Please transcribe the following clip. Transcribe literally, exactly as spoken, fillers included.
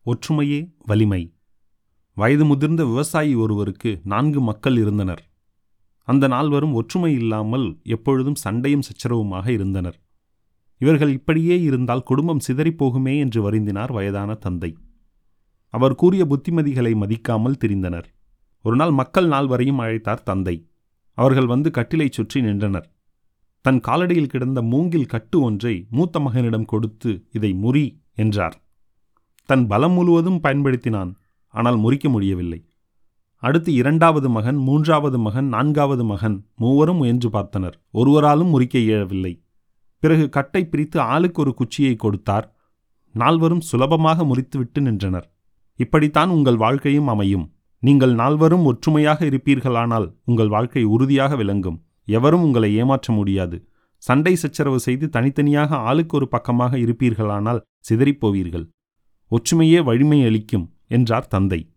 ஒற்றுமையே வலிமை. வயது முதிர்ந்த விவசாயி ஒருவருக்கு நான்கு மக்கள் இருந்தனர். அந்த நால்வரும் ஒற்றுமை இல்லாமல் எப்பொழுதும் சண்டையும் சச்சரவுமாக இருந்தனர். இவர்கள் இப்படியே இருந்தால் குடும்பம் சிதறிப்போகுமே என்று வருந்தினார் வயதான தந்தை. அவர் கூறிய புத்திமதிகளை மதிக்காமல் திரிந்தனர். ஒரு நாள் மக்கள் நால்வரையும் அழைத்தார் தந்தை. அவர்கள் வந்து கட்டிலை சுற்றி நின்றனர். தன் காலடியில் கிடந்த மூங்கில் கட்டு ஒன்றை மூத்த மகனிடம் கொடுத்து இதை முறி என்றார். தன் பலம் முழுவதும் பயன்படுத்தினான். ஆனால் முறிக்க முடியவில்லை. அடுத்து இரண்டாவது மகன், மூன்றாவது மகன், நான்காவது மகன் மூவரும் முயன்று பார்த்தனர். ஒருவராலும் முறிக்க இயலவில்லை. பிறகு கட்டை பிரித்து ஆளுக்கு ஒரு குச்சியை கொடுத்தார். நால்வரும் சுலபமாக முறித்துவிட்டு நின்றனர். இப்படித்தான் உங்கள் வாழ்க்கையும் அமையும். நீங்கள் நால்வரும் ஒற்றுமையாக இருப்பீர்களானால் உங்கள் வாழ்க்கை உறுதியாக விளங்கும். எவரும் உங்களை ஏமாற்ற முடியாது. சண்டை சச்சரவு செய்து தனித்தனியாக ஆளுக்கு ஒரு பக்கமாக இருப்பீர்களானால் சிதறிப்போவீர்கள். ஒற்றுமையே வலிமை அளிக்கும் என்றார் தந்தை.